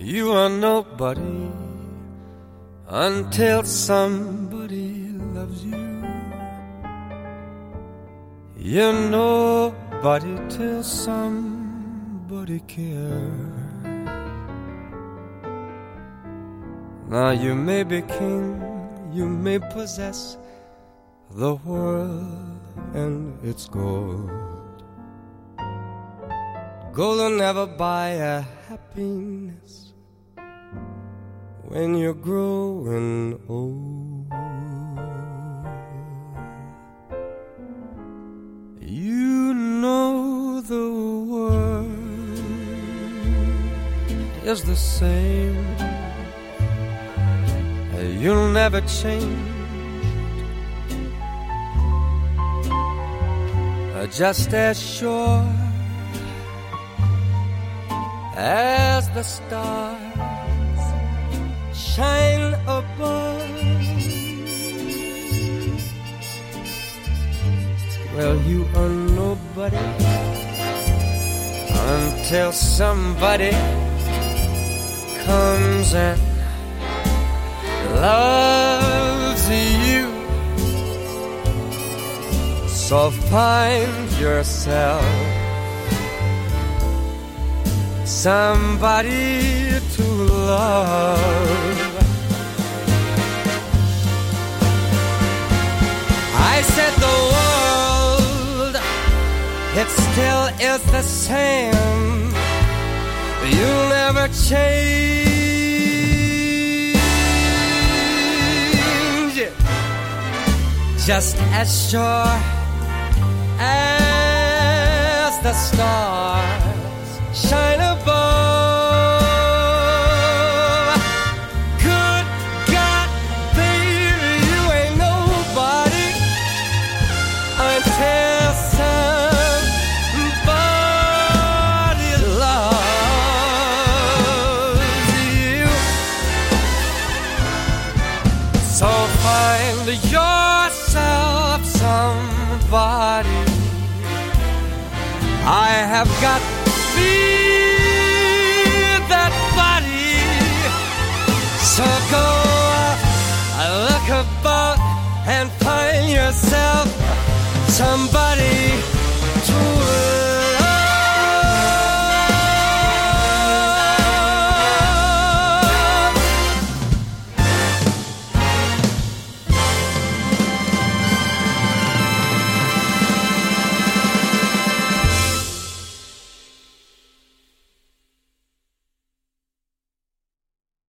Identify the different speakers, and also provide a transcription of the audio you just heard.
Speaker 1: You are nobody until somebody loves you. You're nobody till somebody cares. Now you may be king, you may possess the world and its gold. Gold will never buy a happiness when you're growing old. You know the world is the same. You'll never change, just as sure as the stars shine above. Well, you are nobody until somebody comes and loves you. So find yourself somebody to love. I said the world, it still is the same. You'll never change. Just as sure as the stars shine above. Good God, baby, you ain't nobody until somebody loves you. So find yourself somebody. I have got me that body. So go out, look about and find yourself somebody to love.